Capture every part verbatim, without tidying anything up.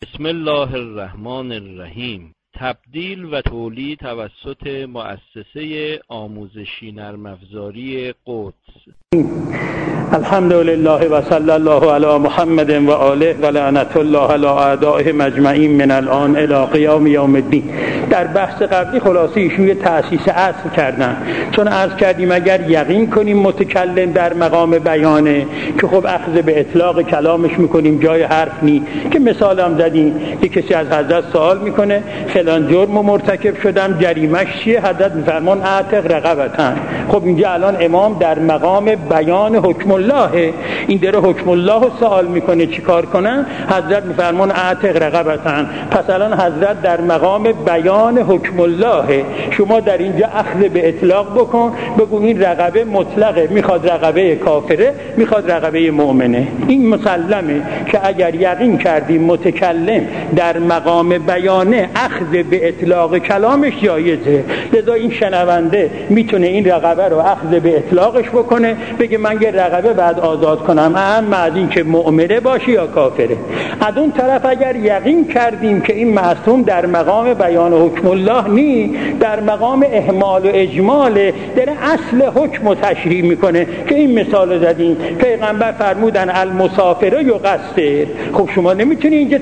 بسم الله الرحمن الرحیم. تبدیل و تولید توسط مؤسسه آموزشی نرم افزاری قدس. الحمد لله و صلی الله علی محمد و آله و لعنت الله علی اعدائه مجمعین من الان الی قیام یوم الدین. در بحث قبلی خلاصه ایشون یه تأسیس اصل کردن، چون عرض کردیم اگر یقین کنیم متکلم در مقام بیانه که خب اخذ به اطلاق کلامش میکنیم، جای حرف نی که مثال هم زدیم. یک کسی از حضرت سوال میکنه فلان جرم مرتکب شدم، جریمش چیه؟ حضرت میفرمان اعتق رقبتن. خب اینجا الان امام در مقام بیان حکم الله، این داره حکم الله رو سوال میکنه چیکار کنن؟ حضرت میفرمان اعتق رقبتن. پس الان حضرت در مقام بیان حکم الله، شما در اینجا اخذ به اطلاق بکن، بگو این رقبه مطلقه، میخواد رقبه کافره، میخواد رقبه مؤمنه. این مسلمه که اگر یقین کردیم متکلم در مقام بیانه اخذ به اطلاق کلامش جایزه، لذا این شنونده میتونه این رقبه رو اخذ به اطلاقش بکنه، بگه من یه رقبه بعد آزاد کنم، اهم از این که مؤمنه باشه یا کافره. از اون طرف اگر یقین کردیم که این معصوم در مقام بیان حکم الله نی، در مقام اهمال و اجمال، داره اصل حکم رو تشریح میکنه که این مثال زدیم. پیغمبر فرمودن المسافر یقصر. خب شما نمیتونی اینجا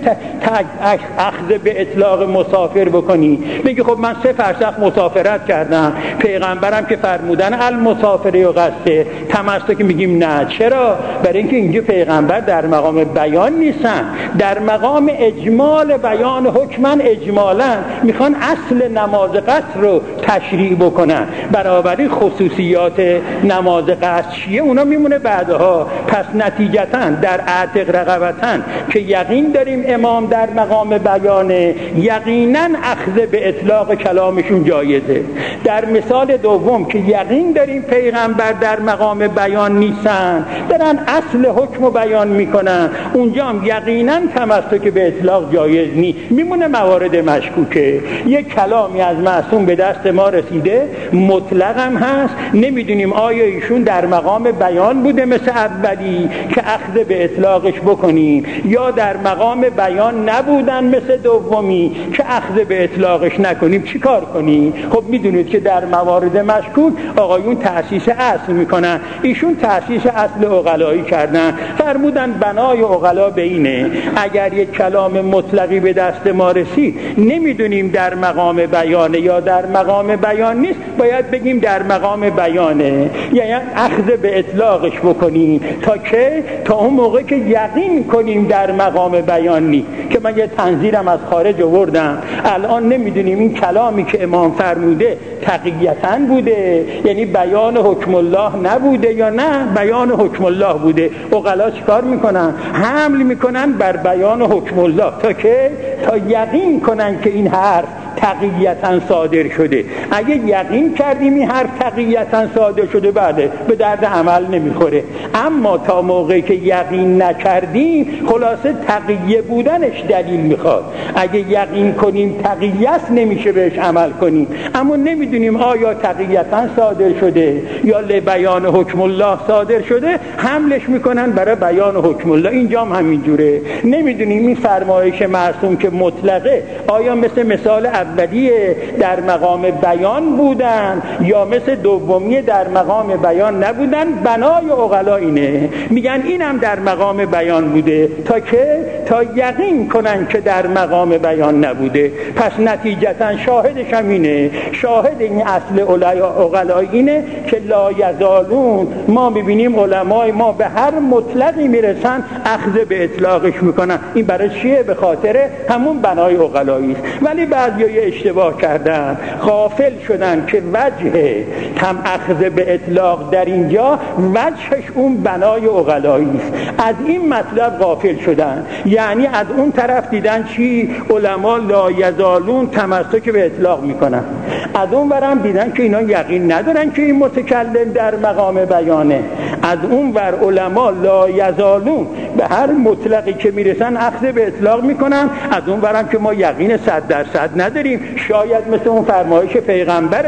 اخذ به اطلاق مسافر بکنی، بگی خب من سه فرسخ مسافرت کردم، پیغمبرم که فرمودن المسافر یقصر، تمسک که میگیم نه. چرا؟ برای اینکه اینجا پیغمبر در مقام بیان نیستن، در مقام اجمال بیان حکمن، اجمالا میخوان اصل نماز قصر رو تشریح بکنن. برابری خصوصیات نماز قصر چیه اونا میمونه بعدها. پس نتیجتا در اعتق رقبتن که یقین داریم امام در مقام بیانه، یقینا اخذ به اطلاق کلامشون جایزه. در مثال دوم که یقین داریم پیغمبر در مقام بیان نیستن، دارن اصل حکم رو بیان میکنن، اونجا هم یقینا تمسک به اطلاق جایز نی، میمونه موارد مشکوکه. یک کلامی از معصوم به دست ما رسیده، مطلق هم هست، نمیدونیم آیا ایشون در مقام بیان بوده مثل اولی که اخذ به اطلاقش بکنیم، یا در مقام بیان نبودن مثل دومی که اخذ به اطلاقش نکنیم. چی کار کنیم؟ خب میدونید که در موارد مشکوک آقایون تأسیس اصل میکنن، ایشون تأسیس اصل عقلایی کردن، فرمودن بنای عقلا به اینه اگر یک کلام مطلقی به دست ما رسید نمیدونیم در مقام بیانه یا در مقام بیان نیست، باید بگیم در مقام بیانه، یعنی اخذ به اطلاقش بکنیم تا که تا اون موقع که یقین کنیم در مقام بیان نیست. که من یه تنظیرم از خارج آوردم، الان نمیدونیم این کلامی که امام فرموده تقییتاً بوده، یعنی بیان حکم الله نبوده، یا نه بیان حکم الله بوده. عقلا چیکار میکنن؟ حمل میکنن بر بیان حکم الله تا که تا یقین کنن که این حرف تقییتاً صادر شده. اگه یقین کردیم این حرف تقییتاً صادر شده، بله به درد عمل نمیخوره. اما تا موقعی که یقین نکردیم، خلاصه تقیه بودنش دلیل میخواد. اگه یقین کنیم تقییت نمیشه بهش عمل کنیم، اما نمیدونیم آیا تقییتاً صادر شده یا لبیان حکم الله صادر شده، حملش میکنن برای بیان حکم الله. اینجا هم همینجوره، نمیدونیم این فرمایش معصوم که مطلقه آیا مثل مثال اولیه در مقام بیان بودن یا مثل دومیه در مقام بیان نبودن. بنای عقلا اینه، میگن اینم در مقام بیان بوده تا که تا یقین کنن که در مقام بیان نبوده. پس نتیجتا شاهدش هم اینه، شاهد این اصل عقلا اینه که لا یزالون، ما میبینیم علمای ما به هر مطلقی میرسن اخذ به اطلاقش میکنن. این برای چیه؟ به خاطر همون بنای عقلایی است. ولی بعضی اشتباه کردن، غافل شدن که وجه تم اخذ به اطلاق در اینجا وجهش اون بنای عقلایی است. از این مطلب غافل شدن، یعنی از اون طرف دیدن چی؟ علما لا یزالون تمسک به اطلاق میکنن، از اون ورم دیدن که اینا یقین ندارن که این متکلم در مقام بیانه. از اون ور علما لا یزالون به هر مطلقی که میرسن اخذ به اطلاق میکنن، از اون ورم که ما یقین صد درصد نداریم، شاید مثل اون فرمایش پیغمبره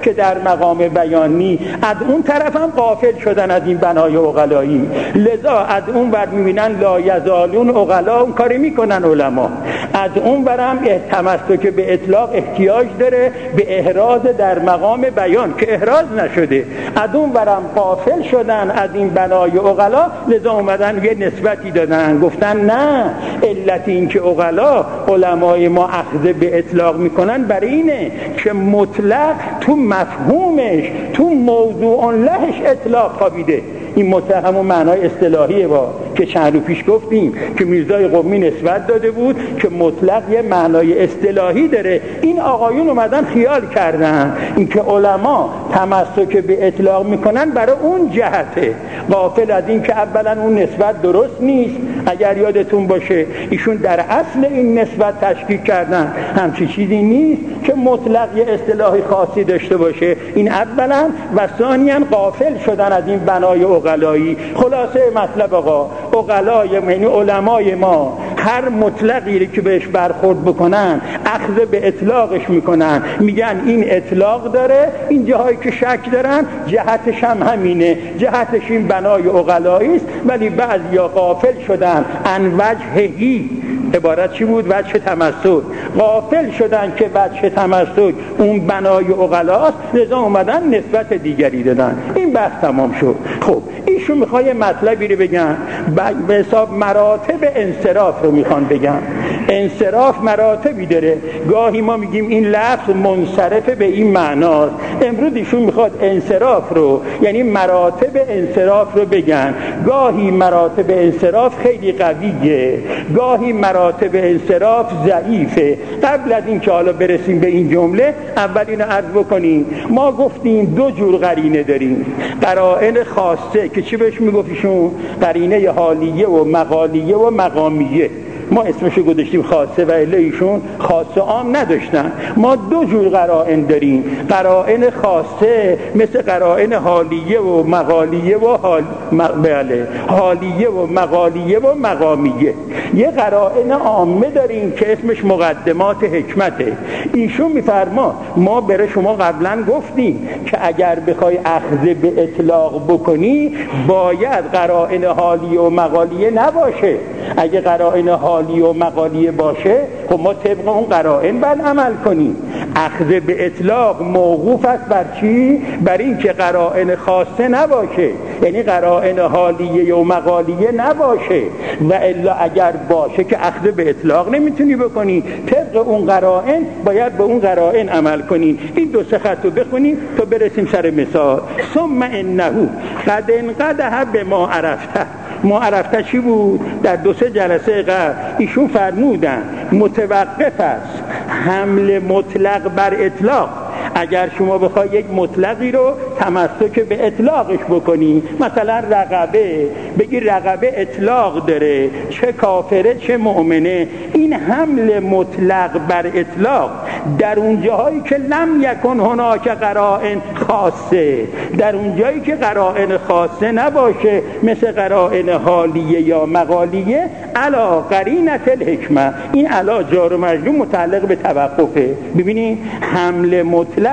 که در مقام بیانی، از اون طرف هم غافل شدن از این بنای عقلایی. لذا از اون ور میبینن لا یزالون عقلا، اون کاری میکنن علما. از اون برم تمسک به اطلاق احتیاج داره به احراز در مقام بیان که احراز نشده. از اون برم غافل شدن از این بنای عقلا، لذا اومدن یه نسبتی دادن، گفتن نه، علت این که عقلا علمای ما اخذ به اطلاق میکنن برای اینه که مطلق تو مفهومش، تو موضوع لهش اطلاق خوابیده. این مطلق همون معنای اصطلاحیه با که چند رو پیش گفتیم که میرزای قمی نسبت داده بود که مطلق یه معنای اصطلاحی داره. این آقایون اومدن خیال کردن این که علما تمسک به اطلاق میکنن برای اون جهته، غافل از این که اولا اون نسبت درست نیست. اگر یادتون باشه ایشون در اصل این نسبت تشکیک کردن همچی چیزی نیست که مطلق یه اصطلاحی خاصی داشته باشه. این اولا و ثانیاً غافل شدن از این بنای عقلایی. خلاصه مطلب آقا، عقلای یعنی علمای ما هر مطلقی که بهش برخورد بکنن اخذ به اطلاقش میکنن، میگن این اطلاق داره، این جاهایی که شک دارن جهتش هم همینه، جهتش این بنای عقلایی است. ولی بعضیا غافل شدن ان وجههی، عبارت چی بود؟ وجه تمسک. غافل شدن که وجه تمسک اون بنای عقلاست، لذا اومدن نسبت دیگری دادن. این بحث تمام شد. خب ایشون میخواد یه مطلبی رو بگن، به حساب مراتب انصراف رو میخوان بگن. انصراف مراتبی داره، گاهی ما میگیم این لفظ منصرف به این معناست. امروز ایشون میخواد انصراف رو یعنی مراتب انصراف رو بگن. گاهی مراتب انصراف خیلی قویه، گاهی مراتب انصراف ضعیفه. قبل از این که حالا برسیم به این جمله اول اینو عرض بکنیم. ما گفتیم دو جور قرینه داریم، قرائن خاصه که چی بهش میگفتیشون؟ قرینه حالیه و مقالیه و مقامیه. ما اسمشو گذاشتیم خاصه و الا ایشون خاصه عام نداشتن. ما دو جور قرائن داریم، قرائن خاصه مثل قرائن حالیه و مقالیه و حال... م... بله. حالیه و مقالیه و مقامیه. یه قرائن عامه داریم که اسمش مقدمات حکمته. ایشون میفرما ما برای شما قبلا گفتیم که اگر بخوای اخذ به اطلاق بکنی باید قرائن حالیه و مقالیه نباشه. اگه قرائن حالیه و مقالیه باشه خب ما طبق اون قرائن باید عمل کنیم. اخذ به اطلاق موقوف است بر چی؟ بر این که قرائن خاصه نباشه، یعنی قرائن حالیه و مقالیه نباشه. و الا اگر باشه که اخذ به اطلاق نمیتونی بکنی، طبق اون قرائن باید به اون قرائن عمل کنی. این دو سه خط رو بخونیم تا برسیم سر مثال. ثم انه قد انقدح به ما عرفته. ما عرفته چی بود؟ در دو سه جلسه قبل ایشون فرمودن متوقف است حمل مطلق بر اطلاق. اگر شما بخوای یک مطلقی رو تمسک به اطلاقش بکنی، مثلا رقبه، بگی رقبه اطلاق داره، چه کافره چه مؤمنه، این حمل مطلق بر اطلاق در اون جاهایی که لم یکن هناک قرائن خاصه، در اون جایی که قرائن خاصه نباشه مثل قرائن حالیه یا مقالیه، علا قرینت الحکمه. این علا جار و مجرور متعلق به توقفه. ببینید حمل مطلق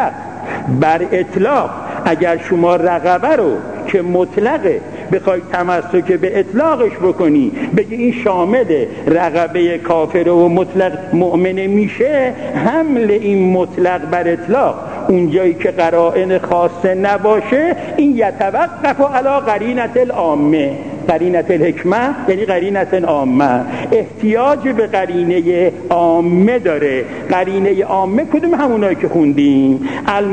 بر اطلاق، اگر شما رقبه رو که مطلقه بخوای تمسک به اطلاقش بکنی، بگی این شامل رقبه کافر و مطلق مؤمنه میشه، حمل این مطلق بر اطلاق اون جایی که قرائن خاصه نباشه، این یتوقف علی قرینت العامه. قرینت الحکمه یعنی قرینت عامه، احتیاج به قرینه عامه داره. قرینه عامه کدوم؟ همونایی که خوندیم،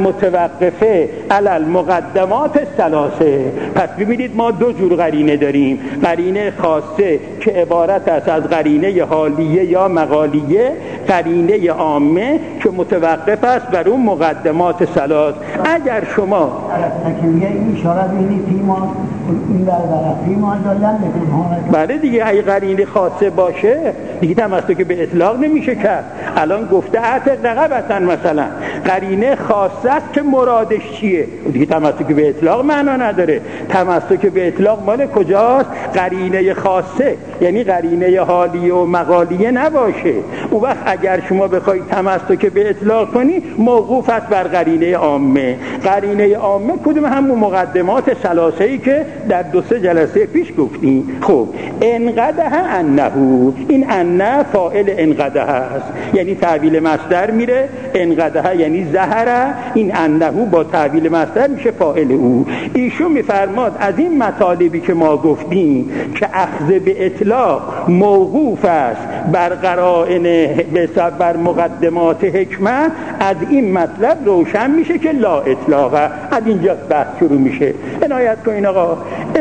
المتوقفه علی المقدمات الثلاثه. پس ببینید ما دو جور قرینه داریم، قرینه خاصه که عبارت است از قرینه حالیه یا مقالیه، قرینه عامه که متوقف است بر اون مقدمات ثلاث. اگر شما این اشاره بینید پیمان بله دیگه، اگه قرینه خاصه باشه دیگه تمسک به اطلاق نمیشه کرد. الان گفته اعتق رقبتن، مثلا قرینه خاصه است که مرادش چیه، دیگه تمسک به اطلاق معنا نداره. تمسک به اطلاق مال کجاست؟ قرینه خاصه، یعنی قرینه حالیه و مقالیه نباشه. اون وقت اگر شما بخوای تمسک به اطلاق کنی موقوف است بر قرینه عامه. قرینه عامه کدوم؟ همون مقدمات ثلاثه‌ای که در دو سه جلسه پیش گفتیم. خب انقدح انه، این انه فاعل انقدح است، یعنی تعویل مصدر میره. انقدح یعنی ظهر، این انه با تعویل مصدر میشه فاعل او. ایشون میفرماد از این مطالبی که ما گفتیم که اخذ به اطلاق موقوف است بر قرائن بر مقدمات حکمت، از این مطلب روشن میشه که لا اطلاقه. از اینجا بحث شروع میشه. عنایت کنین آقا،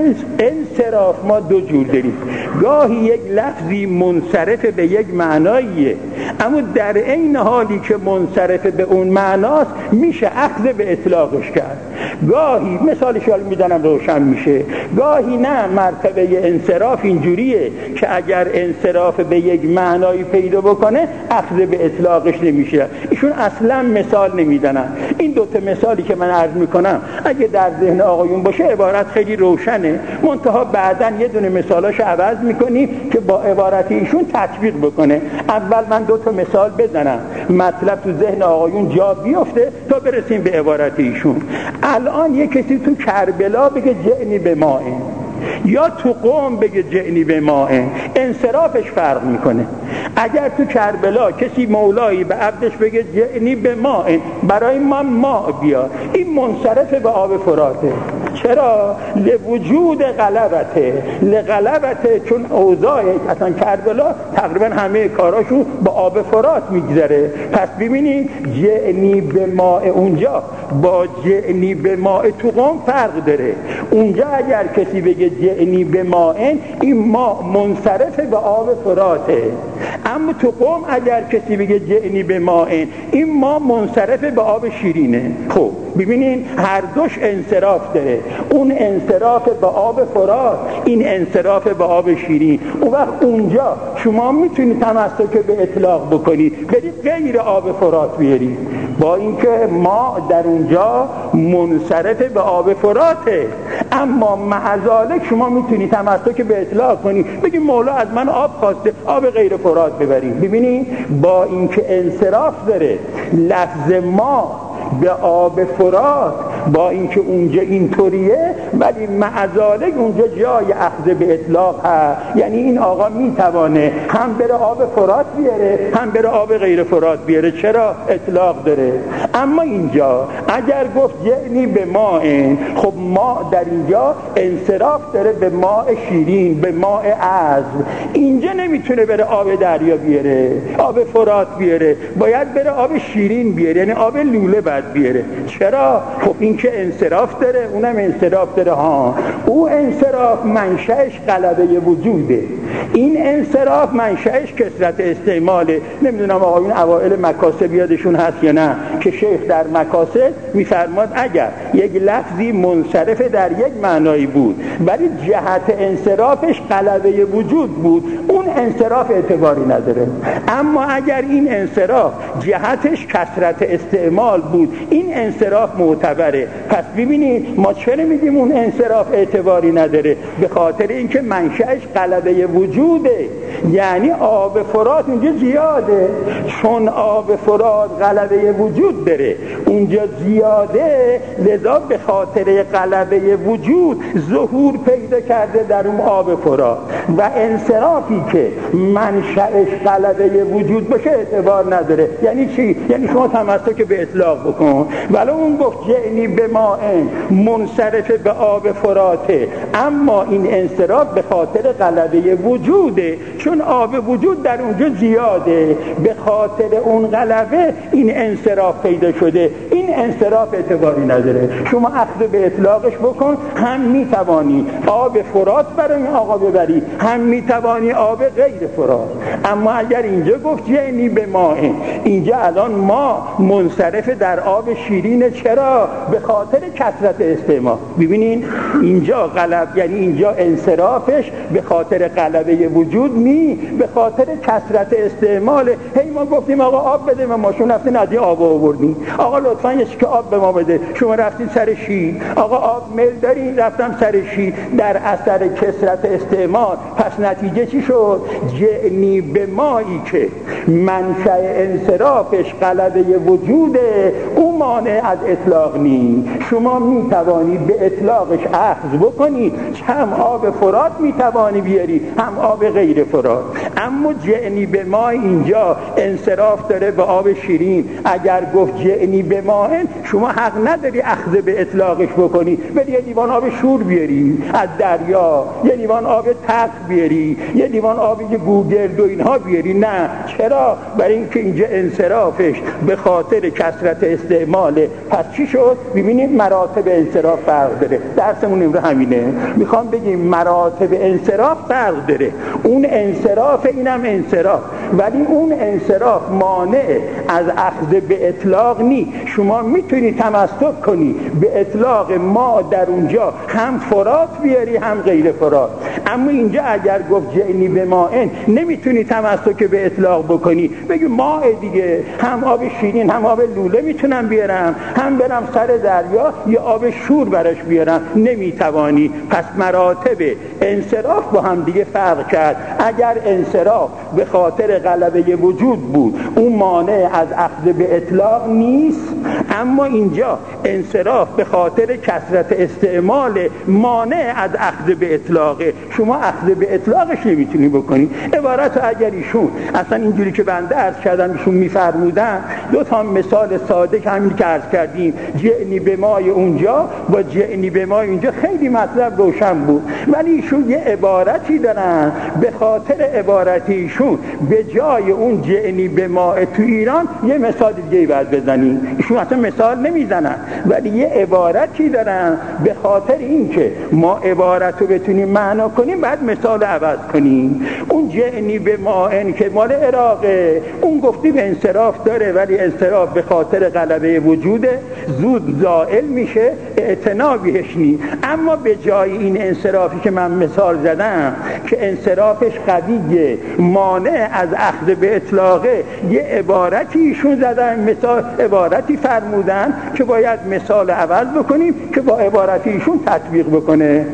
انصراف ما دو جور داریم. گاهی یک لفظی منصرف به یک معناییه، اما در عین حالی که منصرف به اون معناست میشه اخذ به اطلاقش کرد. گاهی مثالش رو میدنم روشن میشه. گاهی نه، مرتبه انصراف اینجوریه که اگر انصراف به یک معنایی پیدا بکنه اخذ به اطلاقش نمیشه. ایشون اصلا مثال نمیدنن. این دوتا مثالی که من عرض میکنم اگه در ذهن آقایون باشه عبارت خیلی روشنه، منتها بعداً یه دونه مثالاشو عوض میکنیم که با عبارت ایشون تطبیق بکنه. اول من دو تا مثال بزنم مطلب تو ذهن آقایون جا بیفته تا برسیم به عبارت ایشون. الان یه کسی تو کربلا بگه جئنی به ماء، یا تو قم بگه جئنی به ماء، انصرافش فرق میکنه. اگر تو کربلا کسی مولایی به عبدش بگه جئنی به ماء، برای من ماء بیار، این منصرف به آب فراته. چرا؟ لوجود غلبته، لغلبته، چون اوضاع اصلا کربلا تقریبا همه کاراشو با آب فرات میگذره. پس ببینید جئنی به ماء اونجا با جئنی به ماء تو قم فرق داره. اونجا اگر کسی بگه جئنی به ماء، این ماء منصرف به آب فراته، اما تو قم اگر کسی بگه جئنی به ماء، این ماء منصرف به آب شیرینه. خب ببینین هر دوش انصراف داره، اون انصراف به آب فرات، این انصراف به آب شیرین. اون وقت اونجا شما میتونید تمسک به اطلاق بکنید، برید غیر آب فرات بیارید، با اینکه ما در اونجا منصرف به آب فراته، اما معذالک شما میتونید تمسک به اطلاق کنید، بگید مولا از من آب خواسته، آب غیر فرات ببرید. ببینید با اینکه انصراف داره لفظ ما به آب فرات، با اینکه اونجا اینطوریه، ولی معذالک اونجا جای اخذ به اطلاق هست. یعنی این آقا میتوانه هم بره آب فرات بیاره هم بره آب غیر فرات بیاره. چرا؟ اطلاق داره. اما اینجا اگر گفت جئنی به ماء، خب ما در اینجا انصراف داره به ماء شیرین، به ماء عذب. اینجا نمیتونه بره آب دریا بیاره، آب فرات بیاره، باید بره آب شیرین بیاره، یعنی آب لوله باید بیاره. چرا؟ خب این که انصراف داره، اونم انصراف داره. ها او انصراف منشأش غلبه وجوده، این انصراف منشأش کثرت استعماله. نمیدونم آقایون اوائل مکاسب یادشون هست یا نه که شیخ در مکاسب میفرماد اگر یک لفظی منصرف در یک معنایی بود ولی جهت انصرافش غلبه وجود بود، اون انصراف اعتباری نداره. اما اگر این انصراف جهتش کثرت استعمال بود، این انصراف معتبره. پس ببینید ما چرا میگیم اون انصراف اعتباری نداره؟ به خاطر اینکه منشأش غلبه وجوده، یعنی آب فرات اونجا زیاده، چون آب فرات غلبه وجود داره اونجا زیاده، لذا به خاطر غلبه وجود ظهور پیدا کرده در اون آب فرات. و انصرافی که منشأش غلبه وجود باشه اعتبار نداره. یعنی چی؟ یعنی شما تمسک به اطلاق بکن، ولی اون گفت جئنی به ماء منصرف به آب فراته، اما این انصراف به خاطر غلبه وجوده، چون آب وجود در اونجا زیاده، به خاطر اون غلبه این انصراف پیدا شده. این انصراف اعتباری نداره. شما اخذ به اطلاقش بکن، هم میتوانی آب فرات برای این آقا ببری، هم میتوانی آب غیر فرات. اما اگر اینجا گفت جئنی به ماء، اینجا الان ما منصرف در آب شیرین. چرا؟ به خاطر کثرت استعمال. ببینین اینجا غلب، یعنی اینجا انصرافش به خاطر غلبه وجود نی، به خاطر کثرت استعمال. هی ما گفتیم آقا آب بده، ما ماشون رفتین ندی آب آوردین، آقا لطفاً یه که آب به ما بده، شما رفتین سر شیر، آقا آب میل دارین، رفتم سر شیر. در اثر کثرت استعمال پس نتیجه چی شد؟ جعنی به مایی که منشأ انصرافش غلبه وجوده، اون مانع از اطلاق نی. شما می توانی به اطلاقش اخذ بکنی، هم آب فرات می توانی بیاری، هم آب غیر فرات. اما جعنی به ما اینجا انصراف داره به آب شیرین. اگر گفت جعنی به ما، شما حق نداری اخذ به اطلاقش بکنی، بری یه لیوان آب شور بیاری از دریا، یه لیوان آب تلخ بیاری، یه لیوان آب گوگرد و اینها بیاری. نه. چرا؟ برای اینکه اینجا انصرافش به خاطر کثرت استعماله. پس چی شد؟ ببینید مراتب انصراف فرق داره. درسمون امروز همینه، میخوام بگیم مراتب انصراف فرق داره. اون انصراف، اینم انصراف، ولی اون انصراف مانع از اخذ به اطلاق نی. شما میتونی تمسک کنی به اطلاق ما در اونجا، هم فرات بیاری هم غیر فرات. اما اینجا اگر گفت جعنی به ماء، نمیتونی تمسک به اطلاق بکنی، بگی ماء دیگه، هم آب شیرین هم آب لوله میتونم بیارم، هم برم سر دریا یه آب شور براش بیارم. نمیتوانی. پس مراتب انصراف با هم دیگه فرق کرد. اگر انصراف به خاطر غلبه وجود بود، اون مانع از اخذ به اطلاق نیست. اما اینجا انصراف به خاطر کثرت استعمال، مانع از اخذ به اطلاقه. شما اخذ به اطلاقش نمیتونی بکنی. عبارت اگر ایشون اصلا اینجوری که بنده عرض کردم ایشون میفرمودن، دو تا مثال ساده که همین که عرض کردیم، جعنی به مای اونجا با جعنی به مای اینجا خیلی مطلب روشن بود. ولی ایشون یه عبارتی دارن، به خاطر عبارتی ایشون به جای اون جعنی به مای تو ایران یه مثال دیگه باید بزنیم. ایشون اصلا مثال نمیزنن، ولی یه عبارتی دارن، به خاطر اینکه ما عبارت رو بتونیم معنا کنیم بعد مثال عوض کنیم. اون جعنی به مائن که مال عراقه، اون گفتی به انصراف داره، ولی انصراف به خاطر غلبه وجوده، زود زائل میشه، اعتنا بهش نی. اما به جای این انصرافی که من مثال زدم که انصرافش قویه، مانع از اخذ به اطلاقه، یه عبارتی ایشون زدن، مثال عبارتی فرمودن که باید مثال عوض بکنیم که با عبارتی ایشون تطبیق بکنه.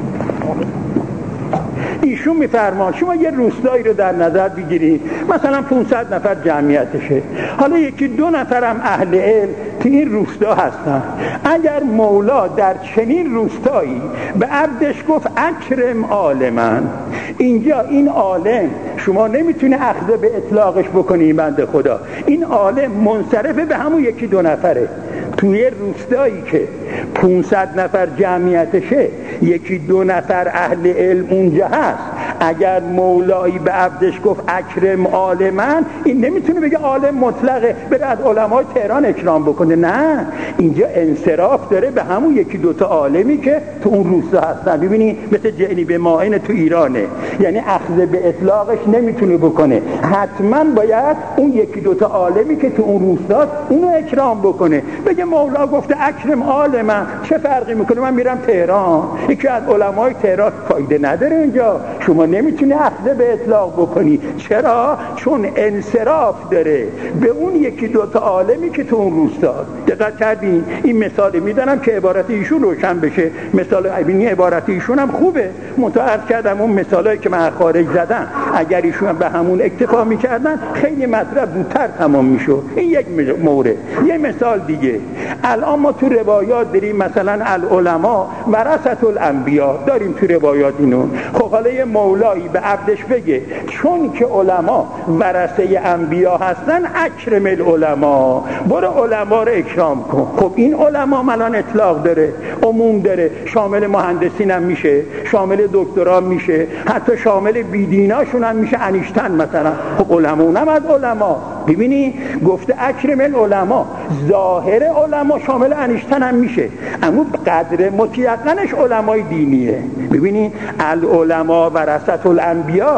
ایشون میفرمان شما یه روستایی رو در نظر بگیرید، مثلا پانصد نفر جمعیتشه، حالا یکی دو نفرم اهل علم تو این روستا هستن. اگر مولا در چنین روستایی به عبدش گفت اکرم عالمن، اینجا این عالم شما نمیتونه اخذ به اطلاقش بکنی. بنده خدا این عالم منصرفه به همون یکی دو نفره. توی روستایی که پانصد نفر جمعیتشه، یکی دو نفر اهل علم اونجا هست، اگر مولایی به عبدش گفت اکرم عالمن، این نمیتونه بگه عالم مطلقه بره از علمای تهران اکرام بکنه. نه، اینجا انصراف داره به همون یکی دوتا عالمی که تو اون روستا هستن. ببینی مثل جعنی به مائن تو ایرانه، یعنی اخذ به اطلاقش نمیتونه بکنه، حتما باید اون یکی دوتا عالمی که تو اون روستا اونو اکرام بکنه. بگه مولا گفته اکرم عالمن، چه فرقی میکنه من میرم تهران، یکی از علمای تهران، فایده نداره اینجا. شما نمیتونی اخذ به اطلاق بکنی. چرا؟ چون انصراف داره به اون یکی دوتا عالمی که تو اون روستا. دقت کردین؟ این مثال میدونم که عبارت ایشون روشن بشه. مثال این عبارت ایشون هم خوبه، متعرض کردم اون مثالایی که من خارج زدم اگر ایشون به همون اکتفا میکردن خیلی مطلب زودتر تمام میشد. این یک مورد. یه مثال دیگه، الان ما تو روایات داریم مثلا العلماء ورثة الانبیاء، داریم تو روایات اینو. خب حالا یه مولایی به عبدش بگه چون که علما ورثه انبیا هستن اکرم العلماء، برو علما رو اکرام کن. خب این علما الان اطلاق داره، عموم داره، شامل مهندسین هم میشه، شامل دکترا میشه، حتی شامل بیدیناشون هم میشه، انیشتن مثلا. خب علما اونم از علما. ببینی گفته اکرم العلماء، ظاهر علما شامل انیشتن هم میشه، اما قدر متیقنش علمای دینیه. ببینی العلماء ورثة الانبیاء،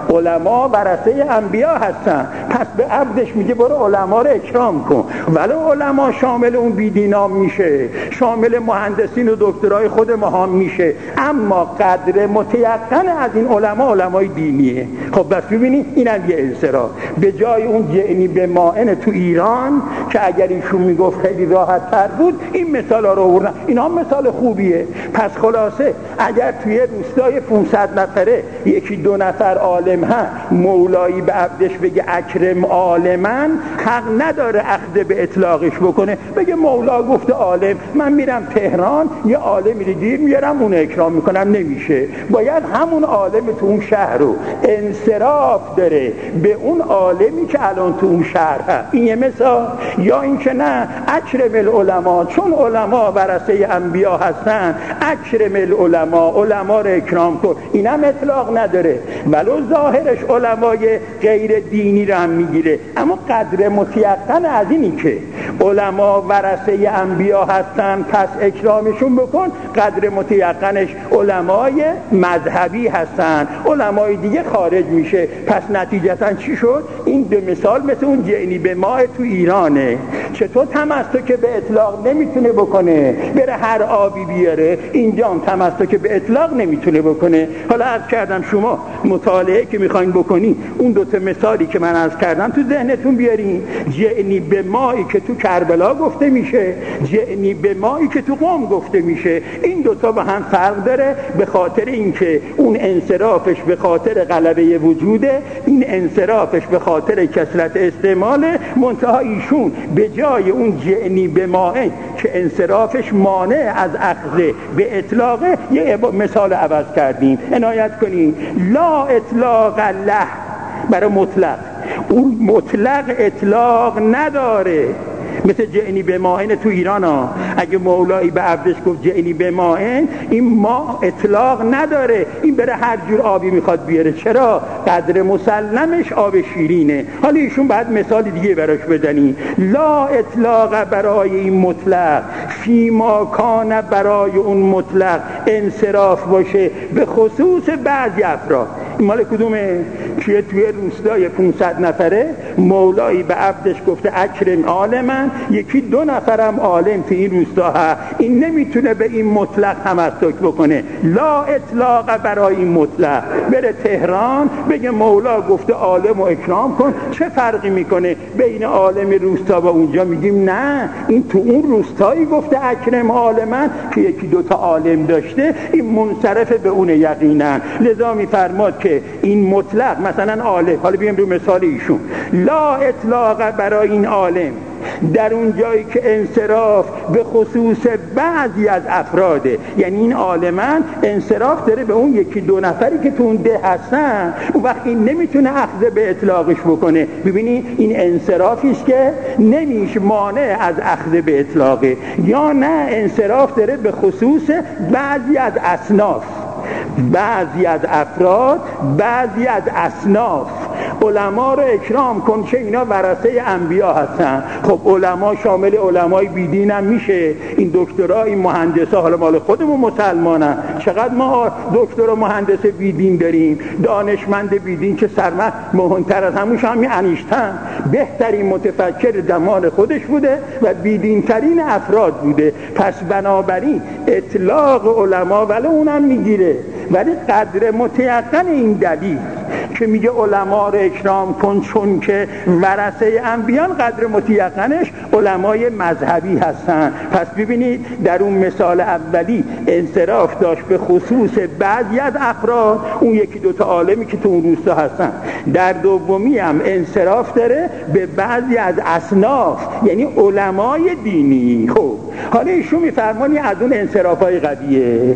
علما ورثه انبیا هستن، پس به عبدش میگه برو علما رو اکرام کن. ولی علما شامل اون بیدینام میشه، شامل مهندسین و دکترای خود ما هم میشه، اما قدر متیقن از این علما علمای دینیه. خب بس ببینید اینم یه انصراف. به جای اون جعنی به مائن تو ایران که اگر ایشون میگفت خیلی راحت تر بود، این مثال ها رو آوردن. اینا مثال خوبیه. پس خلاصه اگر توی روستای پانصد نفره یکی دو نفر عالم ها، مولایی به عبدش بگه اکرم عالمن، حق نداره اخذ به اطلاقش بکنه، بگه مولا گفته عالم، من میرم تهران یه عالمی رو دیر میارم اون اکرام میکنم. نمیشه، باید همون عالم تو اون شهر رو انصراف داره به اون عالمی که الان تو اون شهر هست. این یه مثال. یا اینکه نه، اکرم العلماء، چون علما ورثه انبیا هستن، اکرم العلماء، علما رو اکرام کن. اینم اطلاق نداره، ولو ظاهرش علمای غیر دینی رو هم میگیره، اما قدر متیقن از اینی که علما ورثه انبیا هستن پس اکرامشون بکن، قدر متیقنش علمای مذهبی هستن، علمای دیگه خارج میشه. پس نتیجتا چی شد؟ این دو مثال مثل اون جعنی به ماه تو ایرانه. چطور تمسک که به اطلاق نمیتونه بکنه بره هر آبی بیاره، اینجا هم تمسک که به اطلاق نمیتونه بکنه. حالا عرض کردم شما مطالعه که میخواین بکنی، اون دو تا مثالی که من عرض کردم تو ذهنتون بیارین. جعنی به ماهی که تو کربلا گفته میشه، جعنی به ماهی که تو قم گفته میشه، این دوتا با هم فرق داره، به خاطر اینکه اون انصرافش به خاطر غلبه وجوده، این انصرافش به خاطر کثرت استعماله. منتها ایشون به جای اون جعنی به ماهی که انصرافش مانع از اخذ به اطلاقه، یه مثال عوض کردیم. عنایت کنین، لا اطلاق له برای مطلق، اون مطلق اطلاق نداره. مثل جعنی به ماهن تو ایران ها، اگه مولایی به عبدش گفت جعنی به ماهن، این ماه اطلاق نداره، این بره هر جور آبی میخواد بیاره. چرا؟ قدر مسلمش آب شیرینه. حالا ایشون بعد مثال دیگه براش بزنی. لا اطلاق برای این مطلق فیما کان برای اون مطلق انصراف باشه به خصوص بعضی افراد. این مال کدومه؟ که توی روستای پانصد نفره مولایی به عبدش گفته اکرم عالمن، یکی دو نفرم عالم تو این روستا هست، این نمیتونه به این مطلق تمسک بکنه. لا اطلاق برای این مطلق. بره تهران بگه مولا گفته عالم و اکرام کن، چه فرقی میکنه بین عالم روستا و اونجا؟ میگیم نه، این تو اون روستایی گفته اکرم عالمن که یکی دوتا عالم داشته، این منصرف به اون یقینا. لذا میفرماد که این مطلق مثلا عالم، حالا بیایم رو مثال ایشون، لا اطلاق برای این عالم در اون جایی که انصراف به خصوص بعضی از افراده، یعنی این عالمان انصراف داره به اون یکی دو نفری که تو اون ده هستن، اون وقت این نمیتونه اخذ به اطلاقش بکنه. ببینی این انصرافی است که نمیشه مانع از اخذ به اطلاقه. یا نه، انصراف داره به خصوص بعضی از اصناف، بعضی از افراد، بعضی از اصناف. علما رو اکرام کن که اینا ورثه انبیا هستن. خب علما شامل علمای بیدین هم میشه. این دکترها، این مهندسا، حالا مال خودمون مسلمانن، چقدر ما دکتر و مهندس بیدین داریم، دانشمند بیدین که سرمد مهمتر از همون شامی انیشتن، بهترین متفکر زمان خودش بوده و بیدین ترین افراد بوده. پس بنابراین اطلاق علما ولی اونم میگیره، ولی قدر متیقن این دلیل که میگه علما رو اکرام کن چون که ورثه انبیان، قدر متیقنش علمای مذهبی هستن. پس ببینید در اون مثال اولی انصراف داشت به خصوص بعضی از افراد، اون یکی دوتا عالمی که تو اون روستا هستن. در دومی هم انصراف داره به بعضی از اصناف، یعنی علمای دینی. خب حالا ایشون میفرمانی از اون انصرافای قضیه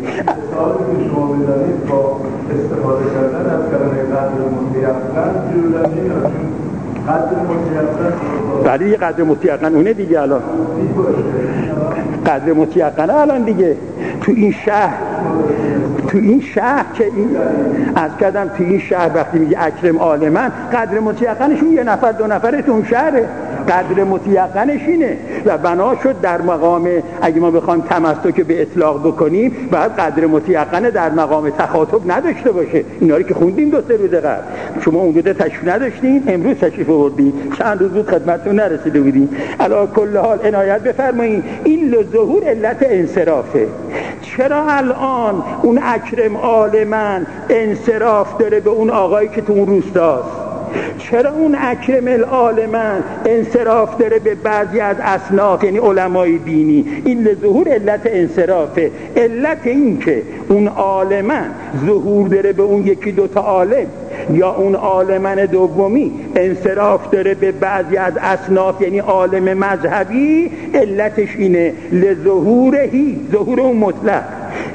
با استفاده کردن از کلمه قدر متیقن جلوی قدر متیقن، بعد یه قدر متیقن اونه دیگه. الان قدر متیقن الان دیگه تو این شهر تو این شهر که این از کردم تو این شهر وقتی میگه اکرم عالمن، قدر متیقنشون یه نفر دو نفره تو اون شهره، قدر متیقنش اینه و بنا شد در مقام، اگه ما بخوایم تمسک به اطلاق بکنیم باید قدر متیقن در مقام تخاطب نداشته باشه. اینا رو که خوندیم دو سه روز قبل، شما اون روز تشریف نداشتین، امروز تشریف آوردین، چند روز بود خدمتتون نرسیده بودیم. علی کل حال عنایت بفرمایید، این لظهور علت انصرافه. چرا الان اون اکرم عالمن انصراف داره به اون آقایی که تو اون روستاست؟ چرا اون اکرم العالمن انصراف داره به بعضی از اصناف یعنی علمای دینی؟ این لظهور علت انصرافه. علت این که اون عالمن ظهور داره به اون یکی دوتا عالم یا اون عالمن دومی انصراف داره به بعضی از اصناف یعنی عالم مذهبی، علتش اینه لظهورهی، ظهور اون مطلق،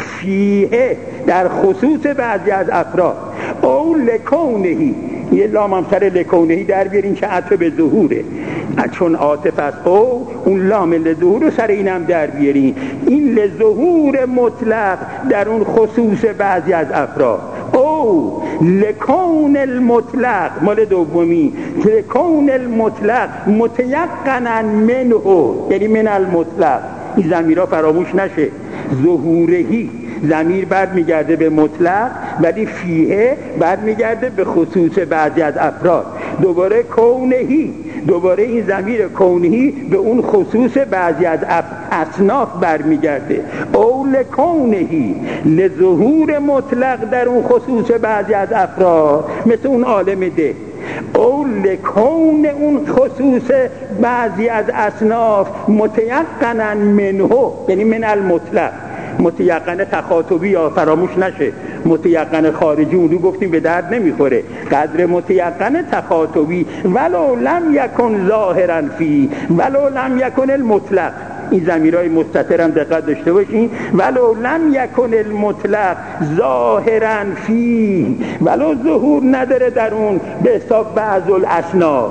فیه در خصوص بعضی از افراد، او لکونهی، یه لام هم سر لکونهی در بیارین که عطف به ظهوره، چون عاطف است، او اون لام لظهور رو سر اینم در بیارین، این لظهور مطلق در اون خصوص بعضی از افراد، او لکون المطلق مال دومی، لکون المطلق متیقنا منه، یعنی من المطلق، این ضمیرها فراموش نشه، ظهورهی ضمیر بعد میگرده به مطلق ولی فیه بعد میگرده به خصوص بعضی از افراد، دوباره کونهی، دوباره این ضمیر کونهی به اون خصوص بعضی از اصناف برمیگرده، او لکونهی لظهور مطلق در اون خصوص بعضی از افراد، مثل اون عالم ده، او لکون اون خصوص بعضی از اصناف متیقنا منه، یعنی من المطلق، متیقن تخاطبی یا فراموش نشه، متیقن خارجی اون رو گفتیم به درد نمیخوره، قدر متیقن تخاطبی ولو لم یکن ظاهرا فی ولو لم یکن المطلق، این ضمیرهای مستتر هم دقت داشته باشین، ولو لم یکن المطلق ظاهرا فی، ولو ظهور نداره در اون به حساب بعض الاصناف،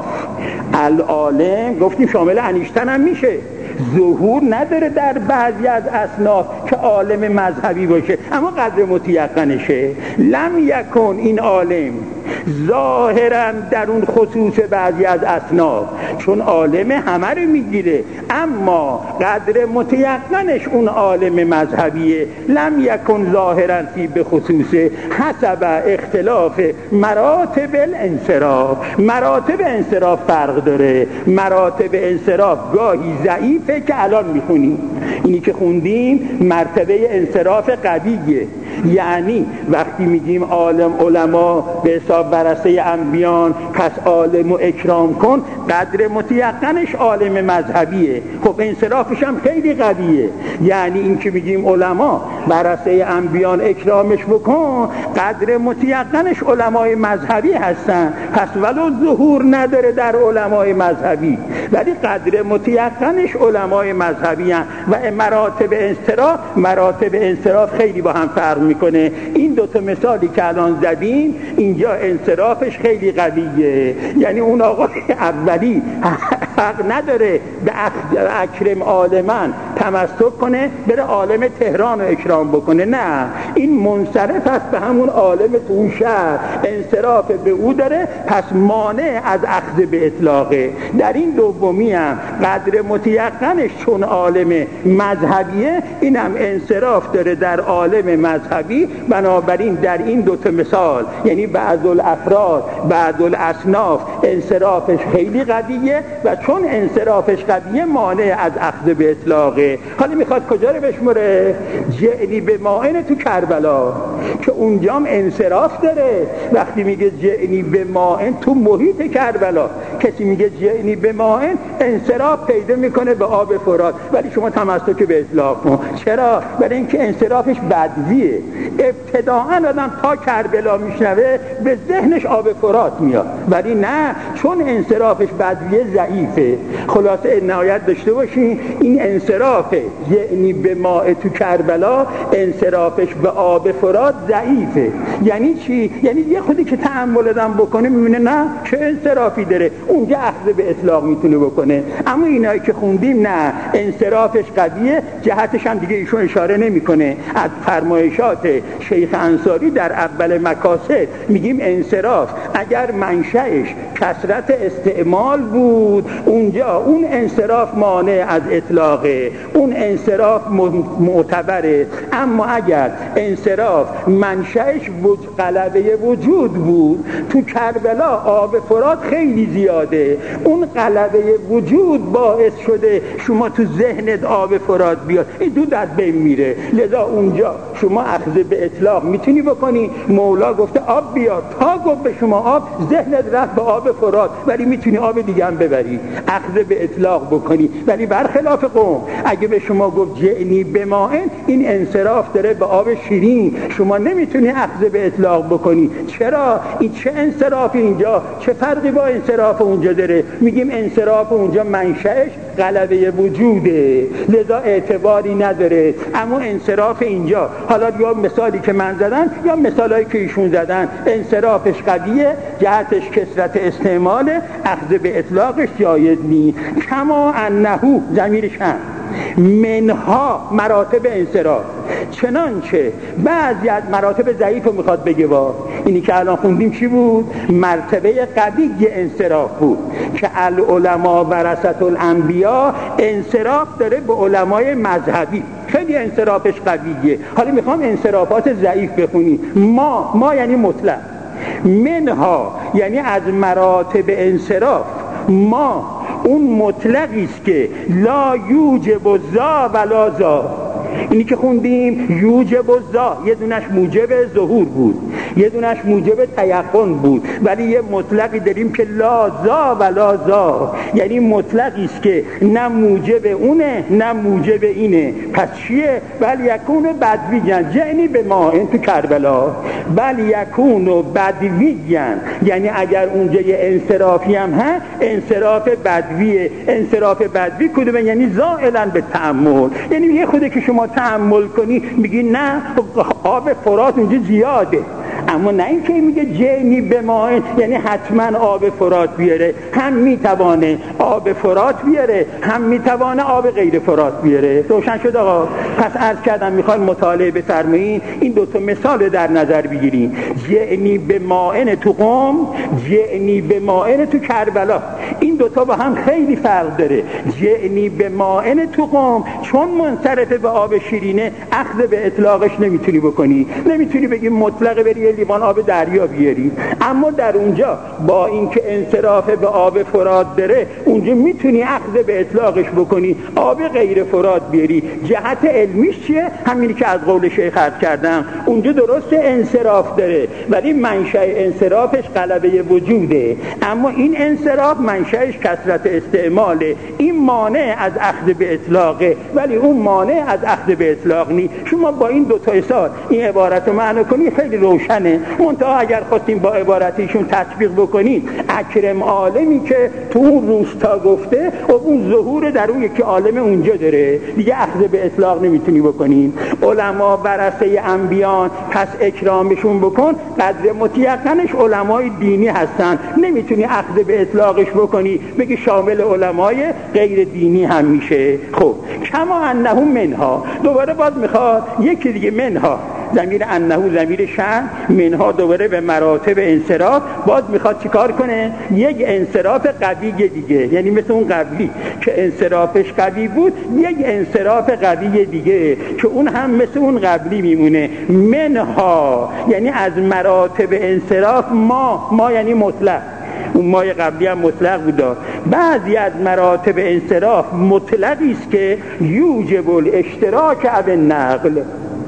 العالم گفتیم شامل انیشتن هم میشه، ظهور نداره در بعضی از اصناف که عالم مذهبی باشه اما قدر متیقنشه، لم یکن این عالم ظاهرا در اون خصوص بعضی از اصناف، چون عالم همه رو میگیره اما قدر متیقنش اون عالم مذهبیه، لم یکن ظاهرا فی به خصوص حسب اختلاف مراتب الانصراف، مراتب انصراف فرق داره، مراتب انصراف گاهی ضعیفه که الان میخونیم، اینی که خوندیم مرتبه انصراف قویه، یعنی وقتی میگیم عالم علما به حساب ورثه انبیان پس عالم و اکرام کن، قدر متیقنش عالم مذهبیه، خب انصرافش هم خیلی قویه، یعنی این که میگیم علما ورثه انبیان اکرامش بکن، قدر متیقنش علمای مذهبی هستن، پس ولو ظهور نداره در علمای مذهبی ولی قدر متیقنش علمای مذهبی هستن و مراتب انصراف مراتب انصراف خیلی با هم فرق میکنه. این دوتا مثالی که الان زدیم اینجا انصرافش خیلی قویه، یعنی اون آقای اولی حق نداره به اکرم عالمن تمسک کنه بره عالم تهران رو اکرام بکنه، نه، این منصرف است به همون عالم تو اون شهر، انصراف به او داره پس مانع از اخذ به اطلاقه. در این دومی هم قدر متیقنش چون عالم مذهبیه، اینم انصراف داره در عالم مذهبی، بنابراین در این دوتا مثال یعنی بعض الافراد بعض الاصناف انصرافش خیلی قویه و چون انصرافش قویه مانع از اخذ به اطلاقه. حالا میخواد کجا رو بشمره؟ جعنی به مائن تو کربلا که اونجام انصراف داره، وقتی میگه جعنی به مائن تو محیط کربلا، کسی میگه جعنی به مائن انصراف پیدا میکنه به آب فرات، ولی شما تمسک به اطلاق کن. چرا؟ برای اینکه انصرافش بدویه، ابتداعا آدم تا کربلا میشنوه به ذهنش آب فرات میاد، ولی نه، چون انصرافش بدویه ضعیفه. خلاصه نهایت داشته باشین این انصراف یعنی به ماء تو کربلا انصرافش به آب فرات ضعیف ضعیفه. یعنی چی؟ یعنی یه خودی که تأمل آدم بکنه میبینه نه چه انصرافی داره، اونجا اخذ به اطلاق میتونه بکنه. اما اینایی که خوندیم نه، انصرافش قویه، جهتش هم دیگه ایشون اشاره نمیکنه. از فرمایشات شیخ انصاری در اول مکاسد میگیم انصراف اگر منشأش کثرت استعمال بود، اونجا اون انصراف مانع از اطلاقه، اون انصراف معتبره. اما اگر انصراف منشأش غلبه وجود بود، تو کربلا آب فرات خیلی زیاده، اون غلبه وجود باعث شده شما تو ذهنت آب فرات بیاد، این دود از بین میره. لذا اونجا شما اخذ به اطلاق میتونی بکنی. مولا گفته آب بیاد، تا گفت به شما آب، ذهنت رفت به آب فرات، ولی میتونی آب دیگه هم ببری، اخذ به اطلاق بکنی. ولی برخلاف قوم اگه به شما گفت جعنی بمائن، این انصراف داره به آب شیرین، شما نمیتونی اخذ به اطلاق بکنی. چرا؟ این چه انصرافی اینجا، چه فرقی با انصراف اونجا داره؟ میگیم انصراف اونجا منشأش غلبه وجوده، لذا اعتباری نداره. اما انصراف اینجا، حالا یا مثالی که من زدن یا مثالایی که ایشون زدن، انصرافش قویه، جهتش کثرت استعمال، اخذ به اطلاقش جایز نیست. کما انهو ضمیرش هم منها مراتب انصراف، چنانچه بعضی از مراتب ضعیف رو میخواد بگه. با اینی که الان خوندیم چی بود؟ مرتبه قوی انصراف بود که العلماء ورثة الانبیاء، انصراف داره به علمای مذهبی، خیلی انصرافش قویه. حالا میخوام انصرافات ضعیف بخونی. ما ما یعنی مطلق، منها یعنی از مراتب انصراف، ما اون مطلقی است که لا یوجب الذا ولا ذا. اینی که خوندیم یوجب الذا، یه دونش موجب ظهور بود، یه دونش موجب تیقن بود، ولی یه مطلقی داریم که لا ذا ولا ذا، یعنی مطلقی است که نه موجب اونه نه موجب اینه. پس چیه؟ بل یکون بدویان جعنی به ما این تو کربلا، بل یکون بدویان، یعنی اگر اونجا یه انصرافی هم هست، انصراف بدویه. انصراف بدوی کدومه؟ یعنی زائلا به تأمل، یعنی یه خوده که شما تأمل کنی میگی نه آب فرات اونجا زیاده، اما نه این که میگه جعنی به ما یعنی حتما آب فرات بیاره. هم میتوانه آب فرات بیاره، هم میتوانه آب غیر فرات بیاره. روشن شد آقا؟ پس عرض کردم میخوایم مطالعه بفرمایید، این دوتا مثال در نظر بگیریم. جعنی به مائن تو قم، جعنی به مائن تو کربلا، این دوتا با هم خیلی فرق داره. جعنی به مائن تو قم چون منصرف به آب شیرینه، اخذ به اطلاقش نمیتونی بکنی، نمیتونی بگی مطلق بری یه لیوان آب دریا بیاری. اما در اونجا با اینکه انصراف به آب فرات داره، اونجا میتونی اخذ به اطلاقش بکنی، آب غیر فرات بیاری. جهت علمیش چیه؟ همینی که از قول شیخ عرض کردم، اونجا درست انصراف داره ولی منشأ انصرافش غلبه وجوده، اما این انصراف منشأش کثرت استعماله. این مانع از اخذ به اطلاقه ولی اون مانع از اخذ به اطلاق نی. شما با این دو تا مثال این عبارت رو معنی کنی خیلی روشنه. منتها اگر خواستیم با عبارتیشون تطبیق بکنیم، اکرم عالمی که تو اون روستا گفته و اون ظهور در اون یکی عالم اونجا داره، دیگه اخذ به اطلاق نمیتونی بکنیم. علما ورثه انبیان، پس اکرامشون بکن، قدر متیقنش علمای دینی هستن، نمیتونی اخذ به اطلاقش بکنی بگی شامل علمای غیر دینی هم میشه. خب کما انه منها، دوباره باز میخواد یکی دیگه منها، ضمیر انه ضمیر شأن، منها دوباره به مراتب انصراف، باز میخواد چیکار کنه؟ یک انصراف قوی دیگه، یعنی مثل اون قبلی که انصرافش قوی بود، یک انصراف قوی دیگه که اون هم مثل اون قبلی میمونه. منها یعنی از مراتب انصراف، ما ما یعنی مطلق، اون مای قبلی هم مطلق بود. بعضی از مراتب انصراف مطلقی است که یوجب الاشتراک او النقل،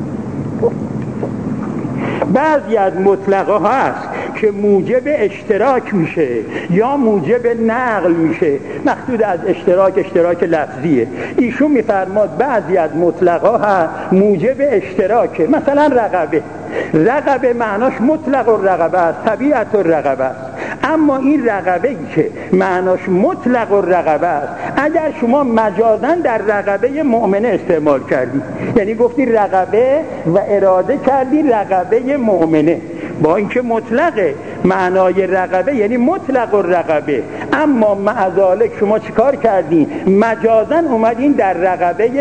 بعضی از مطلقه ها هست که موجب اشتراک میشه یا موجب نقل میشه. مقصود از اشتراک اشتراک لفظیه. ایشون میفرماد بعضی از مطلقه ها موجب اشتراکه، مثلا رقبه، رقبه معناش مطلق الرقبه است، طبیعت الرقبه است، اما این رقبه ای که معناش مطلق الرقبه است، اگر شما مجازاً در رقبه مؤمنه استعمال کردی، یعنی گفتی رقبه و اراده کردی رقبه مؤمنه، با اینکه مطلقه، معنای رقبه یعنی مطلق الرقبه، اما مع ذالک شما چیکار کردین؟ مجازاً اومدین در رقبه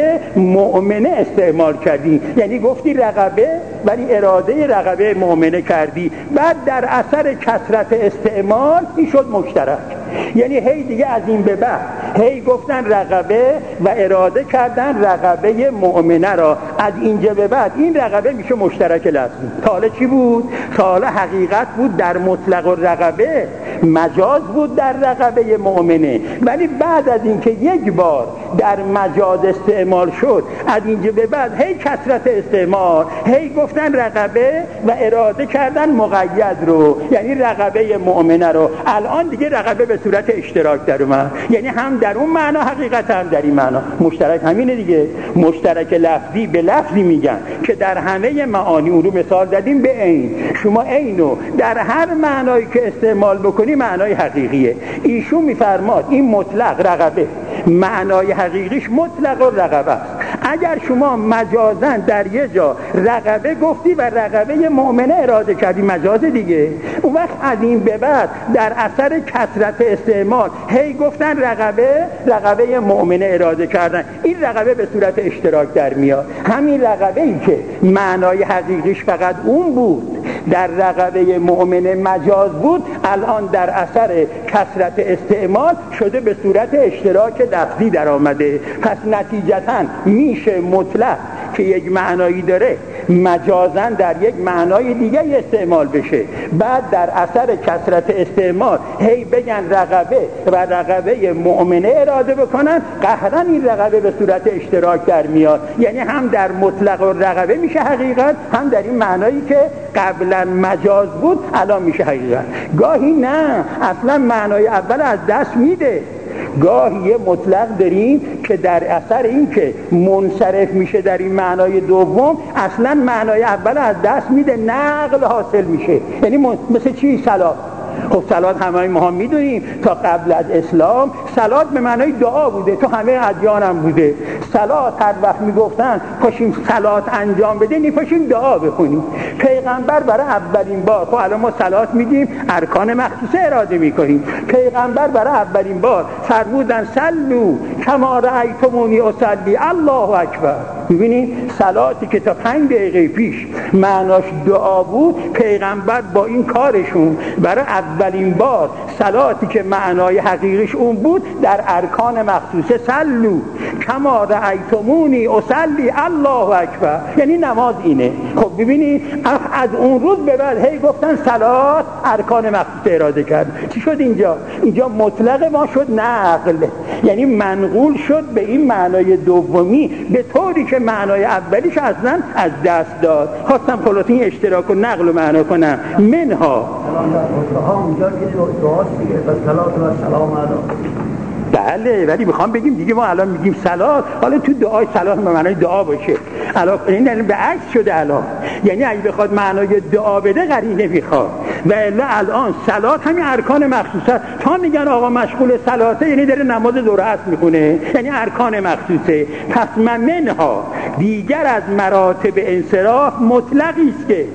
مؤمنه استعمال کردین، یعنی گفتی رقبه ولی اراده رقبه مؤمنه کردی، بعد در اثر کثرت استعمال این شد مشترک. یعنی هی دیگه از این به بعد هی گفتن رقبه و اراده کردن رقبه مؤمنه را، از اینجا به بعد این رقبه میشه مشترک لفظی. تا حالا چی بود؟ تا حالا حقیقت بود در مطلق الرقبه، مجاز بود در رقبه مؤمنه، ولی بعد از اینکه یک بار در مجاز استعمال شد، از اینجا به بعد هی کثرت استعمال، هی گفتن رقبه و اراده کردن مقید رو، یعنی رقبه مؤمنه رو. الان دیگه رقبه به صورت اشتراک در اومد، یعنی هم در اون معنا حقیقت، هم در این معنا مشترک. همینه دیگه، مشترک لفظی به لفظی میگن که در همه معانی. اون رو مثال دادیم به عین. شما عینو در هر معنایی که استعمال بکنی معنای حقیقیه. ایشون میفرماد این مطلق رقبه معنای حقیقیش مطلق الرقبه است. اگر شما مجازاً در یه جا رقبه گفتی و رقبه مؤمنه اراده کردی، مجاز دیگه، اون وقت از این به بعد در اثر کثرت استعمال هی گفتن رقبه رقبه مؤمنه اراده کردن، این رقبه به صورت اشتراک در میاد. همین رقبه ای که معنای حقیقیش فقط اون بود، در رقبه مؤمنه مجاز بود، الان در اثر کثرت استعمال شده به صورت اشتراک لفظی در آمده. پس نتیجتاً میشه مطلق که یک معنایی داره مجازاً در یک معنای دیگه استعمال بشه، بعد در اثر کثرت استعمال هی بگن رقبه و رقبه مؤمنه اراده بکنن، قهرن این رقبه به صورت اشتراک در میاد. یعنی هم در مطلق و رقبه میشه حقیقت، هم در این معنایی که قبلا مجاز بود الان میشه حقیقت. گاهی نه، اصلا معنای اول از دست میده. گاهی یه مطلق داریم که در اثر این که منصرف میشه در این معنای دوم، اصلا معنای اول از دست میده، نقل حاصل میشه. یعنی مثل چی؟ صلات. خب صلات همه ما هم میدونیم تا قبل از اسلام صلات به معنای دعا بوده، تو همه ادیان هم بوده. صلات هر وقت میگفتن پاشیم صلات انجام بده، نیپاشیم دعا بکنیم. پیغمبر برای اولین بار، خب الان ما صلات میگیم ارکان مخصوصه اراده میکنیم، پیغمبر برای اولین بار فرمودن صلوا کما رأیتمونی اصلی، الله اکبر. میبینید صلاتی که تا پنج دقیقه پیش معناش دعا بود، پیغمبر با این کارشون برای اولین بار صلاتی که معنای حقیقیش اون بود در ارکان مخصوصه، صلوا کما رأیتمونی اصلی، الله اکبر، یعنی نماز اینه. خب ببینید از اون روز به بعد هی گفتن صلات ارکان مخصوصه اراده کرد. چی شد اینجا؟ اینجا مطلق ما شد نقل، یعنی منقول شد به این معنای دومی، به طوری که معنای اولیش اصلا از دست داد. خواستم خلاصه این اشتراک و نقل و معنا کنم. منها اونجا که دعاست دیگه، پس صلات و سلام علیکم. بله، ولی میخوام بگیم دیگه ما الان میگیم صلات، حالا تو دعای صلات به معنای دعا باشه. الان این به عکس شده الان، یعنی اگه بخواد معنای دعا بده قرینه میخواد، و الا الان صلات همین ارکان مخصوصه. تا میگن آقا مشغول صلاته یعنی داره نماز ظهر عصر میخونه، یعنی ارکان مخصوصه. پس منها دیگر از مراتب انصراف مطلقی است که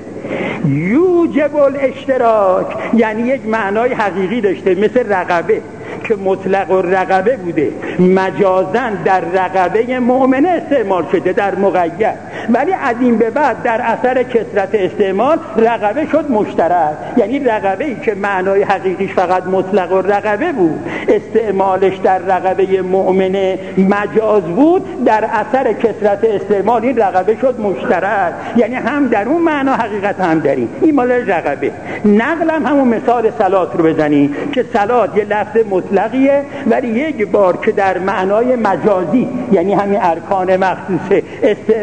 یوجب الاشتراک، یعنی یک معنای حقیقی داشته، مثل رقبه که مطلق و رقبه بوده، مجازاً در رقبه مؤمنه استعمال شده در مقید، ولی از این به بعد در اثر کثرت استعمال رقبه شد مشترک. یعنی رقبه ای که معنای حقیقیش فقط مطلق و رقبه بود، استعمالش در رقبه مؤمنه مجاز بود، در اثر کثرت استعمال این رقبه شد مشترک، یعنی هم در اون معنا حقیقت هم در این. این مال رقبه. نقل هم همون مثال صلات رو بزنیم که صلات یه لفظ مطلقیه، ولی یک بار که در معنای مجازی یعنی همین ارکان مخصوصه استعمال شد،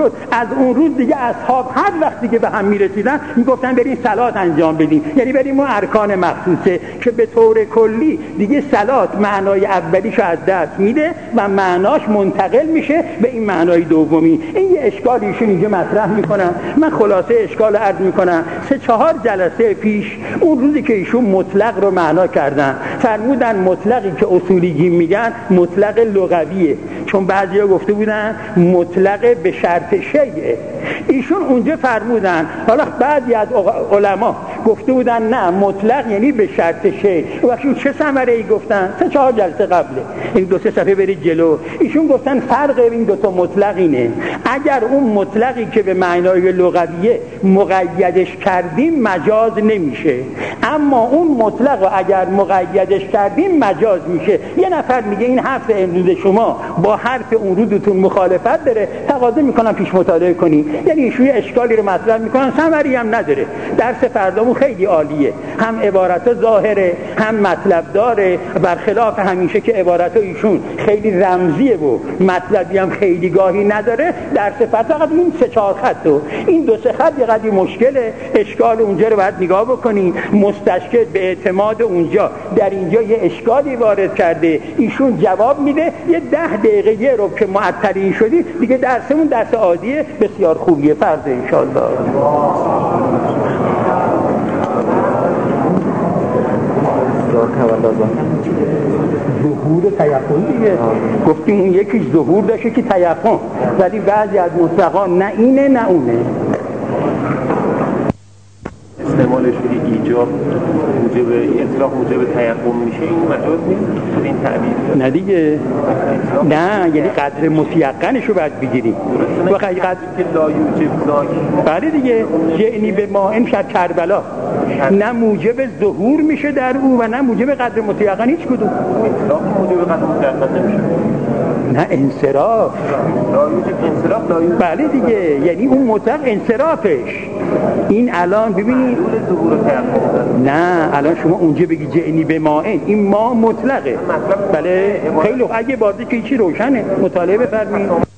شد. از اون روز دیگه اصحاب هر وقتی که به هم میرسیدن میگفتن بریم صلات انجام بدیم، یعنی بریم اون ارکان مخصوصه که به طور کلی دیگه صلات معنای اولیشو از دست میده و معناش منتقل میشه به این معنای دومی. این یه اشکالی ایشون اینجا مطرح میکنن. من خلاصه اشکال عرض میکنم. سه چهار جلسه پیش اون روزی که ایشون مطلق رو معنا کردن فرمودن مطلقی که اصولیگی میگن مطلق لغویه، چون بعضیا گفته بودن مطلق به شرط شیء. ایشون اونجا فرمودن، حالا بعضی از علما گفته بودن نه مطلق یعنی به شرط شیء. وقتی چه ثمره ای گفتن؟ سه چهار جلسه قبله، این دو سه صفحه برید جلو. ایشون گفتن فرق این دو تا مطلق اینه، اگر اون مطلقی که به معنای لغویه مقیدش کردیم مجاز نمیشه، اما اون مطلق رو اگر مقیدش کردیم مجاز میشه. یه نفر میگه این حرف امروز شما با حرف اون روزتون مخالفت داره، تقاضا میکنم پیش مطالعه کنی. یعنی ایشون یه اشکالی رو مطرح میکنن، ثمری هم نداره. درس فردامون خیلی عالیه، هم عبارت ظاهره هم مطلب داره، برخلاف همیشه که عبارت ایشون خیلی رمزیه و مطلبی هم خیلی گاهی نداره. درس فردا فقط این سه چهار خط و این دو سه خط یه قدری مشکله، اشکال اونجا رو باید نگاه بکنی. مستشکل به اعتماد اونجا در اینجا یه اشکالی وارد کرده، ایشون جواب میده. یه ده دقیقه یه رو که معطلین شدی دیگه درسمون درس عادیه بسیار خوبیه. فرض انشالله ظهور تیقن دیگه گفتیم اون یکیش ظهور داشته که تیقن، ولی بعضی از مطلقان نه اینه نه اونه. استعمالش به ایجاب موجب اطلاق موجب تیقن میشه، این مجاز نیست این تعبیر؟ نه دیگه، نه یعنی قدر متیقنش رو باید بگیریم. وقتی قدر که لا یوجب ذاک، بله دیگه، یعنی به ما این شد کربلا نه موجب ظهور میشه در او و نه موجب قدر متیقن هیچ کدوم. اطلاق موجب قدر متیقن نمیشه، نه انصراف لا یوجب انصراف لا یوجب. بله دیگه، یعنی اون مطلق انصرافش. این الان ببینید نه الان شما اونجا بگی جعنی به مائن، این ما مطلقه. بله خیلی اگه بازی که چی روشنه، مطالعه بفرمایید.